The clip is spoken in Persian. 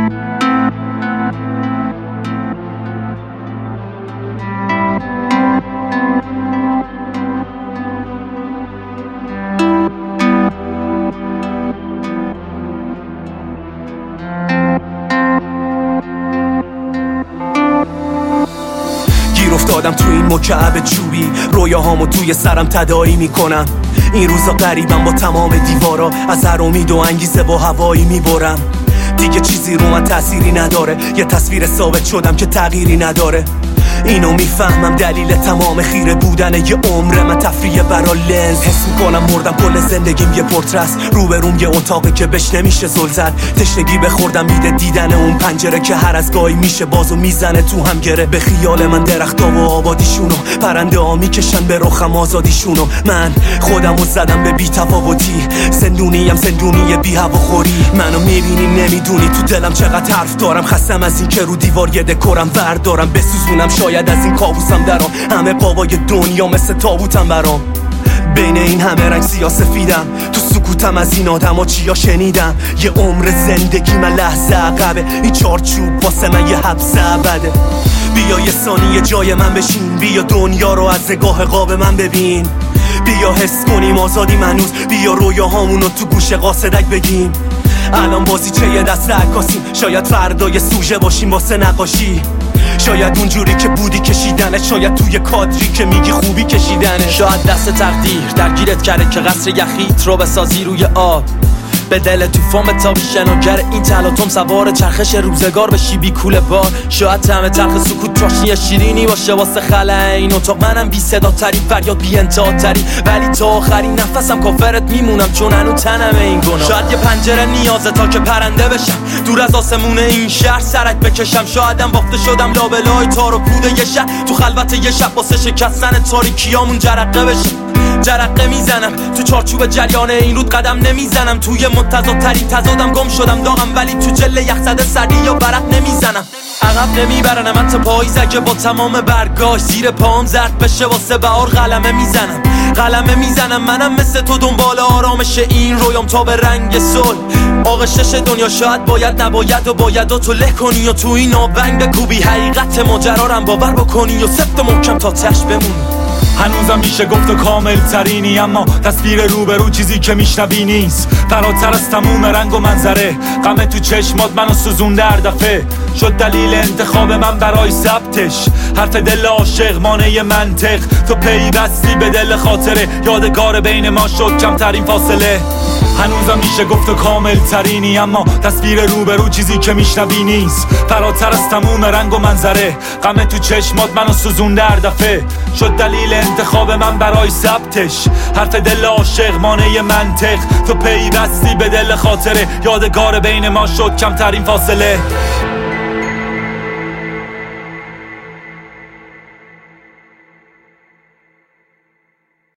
افتادم تو این مکعب چوبی، رویاهامو توی سرم تداعی میکنم. این روزا غریبم با تمام دیوارا، از هر امید و انگیزه با هوایی میبرم. دیگه چیزی رو من تأثیری نداره، یه تصویر ثابت شدم که تغییری نداره. اینو میفهمم دلیل تمام خیره بودن یه عمر من تفریه برا لنز. حس میکنم مردم، کل زندگیم یه پورترست، روبروم یه اتاقه که بهش نمیشه زل زد. تشنگی بخوردم میده دیدن اون پنجره که هر از گاهی میشه بازو میزنه تو هم گره. به خیال من درختا و آبادیشونو، پرنده ها میکشن به رخم آزادیشونو. من خودمو زدم به بی‌تفاوتی، زندونیم زندونی بی هواخوری. منو میبینی نمیدونی تو دلم چقدر حرف دارم. خستم از این که رو دیوار یه دکورم وردارم بسوزونم، شاید از این کابوسم درام. همه قابای دنیا مثل تابوتم برام. بین این همه رنگ سیاسفیدم، تو سکوتم از این آدم ها چیا شنیدم. یه عمر زندگی من لحظه عقبه، این چارچوب واسه من یه حبس ابده. بیا یه ثانیه جای من بشین، بیا دنیا رو از نگاه قاب من ببین. بیا حس کنیم آزادی منوز، بیا رویاهامونو تو گوش قاصدک بگیم. الان بازیچه یه دست عکاسیم، شاید فردا یه سوژه باشیم واسه نقاشی. شاید اونجوری که بودی کشیدنه، شاید توی کادری که میگی خوبی کشیدنه. شاید دست تقدیر درگیرت کرده که قصر یخیت رو بسازی روی آب. به دل توفان تابی شناگر این تلاطم، سوار چرخش روزگار بشی بی کوله بار. شاید طعم تلخ سکوت چاشنی شیرینی باشه واسه خلأ این اتاق. منم بی صدا ترین فریاد بی انتها ترین، ولی تا آخرین نفسم کافرت میمونم چون هنو تنمه این گناه. شاید یه پنجره نیازه تا که پرنده بشم، دور از آسمون این شهر سرک بکشم. شایدم باخته شدم لابلای تار و پود یه شهر، تو خلوت یه شب واسه شکستن تاریکیامون جرقه بشم. جرقه میزنم تو چارچوب جریان این رود، قدم نمیزنم توی متضادترین تضادم. گم شدم داغم ولی تو جل یخزده سردی یا برق نمیزنم. عقب نمیبرنم حتی پاییز اگه با تمام برگاش زیر پام زرد بشه واسه بهار. قلمه میزنم منم مثل تو دنبال آرامش این رویام تا به رنگ صلح. آغشش دنیا شاید باید نباید و باید و تو له کنی و تو این آونگ بکوبی. حقیقت ماجرارم باور بکنی و سفت محکم تا تش بمونی. هنوزم میشه گفت و کامل ترینی، اما تصویر روبرو چیزی که میشنوی نیست. فراتر از تموم رنگ و منظره، غم تو چشمات منو سوزونده هر دفعه. شد دلیل انتخاب من برای ثبتش، حرف دل عاشق مانع منطق. تو پیوستی به دل خاطره، یادگار بین ما شد کمترین فاصله. هنوزم میشه گفت و کامل ترینی، اما تصویر روبرو چیزی که میشنوی نیست. فراتر از تموم رنگ و منظره، غم تو چشمات منو سوزونده هر دفعه. شد دلیل انتخاب من برای ثبتش، حرف دل عاشق مانع منطق. تو پیوستی به دل خاطره، یادگار بین ما شد کمترین فاصله.